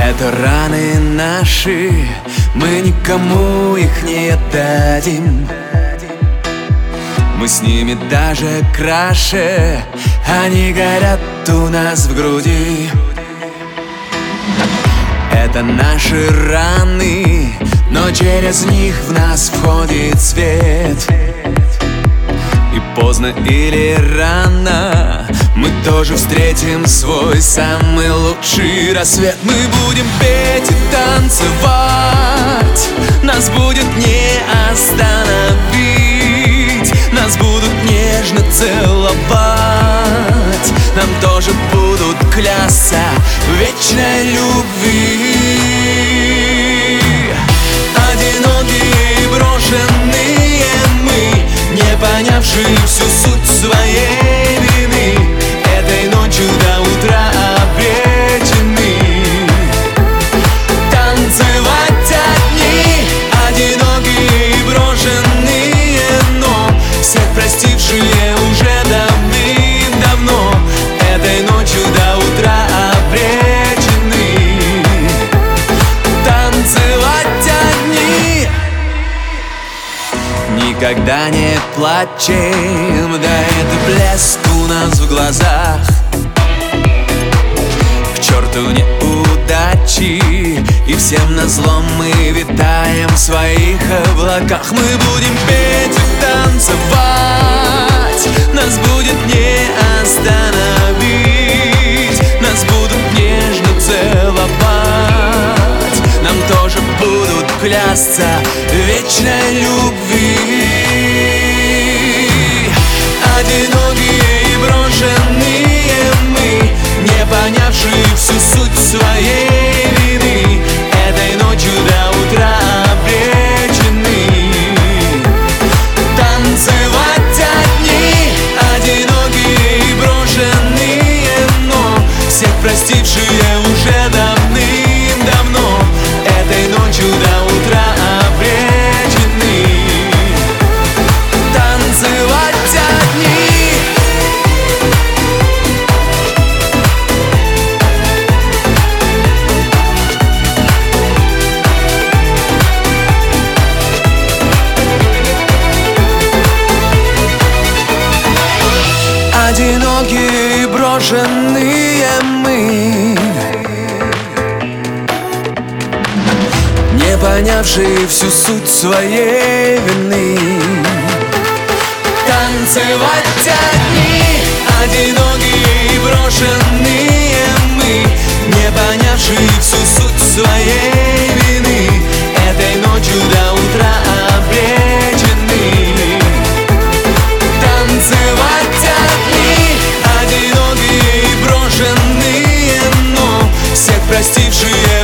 Это раны наши, мы никому их не отдадим. Мы с ними даже краше, они горят у нас в груди. Это наши раны, но через них в нас входит свет. И поздно или рано мы тоже встретим свой самый лучший рассвет. Мы будем петь и танцевать, нас будет не остановить. Нас будут нежно целовать, нам тоже будут клясться в вечной любви. Одинокие и брошенные мы, не понявшие всю суть своей вины, этой ночью до утра обречены танцевать одни. Одинокие и брошенные, но всех простившие уже давным-давно, этой ночью до утра обречены танцевать одни. Никогда не плачем, да это блеск у нас в глазах. К черту неудачи, и всем назло мы витаем в своих облаках. Мы будем петь и танцевать, нас будет не остановить. Нас будут нежно целовать, нам тоже будут клясться в вечной любви. Одинокие и брошенные мы, не понявшие всю суть своей вины, этой ночью до утра обречены танцевать одни. Одинокие и брошенные, но всех простившие уже давным-давно, этой ночью до утра обречены танцевать одни. Одинокие и брошенные мы, не понявшие всю суть своей вины, танцевать одни. Одинокие и брошенные мы, не понявшие всю суть своей вины, этой ночью до утра обречены танцевать одни. Одинокие и брошенные, но всех простившие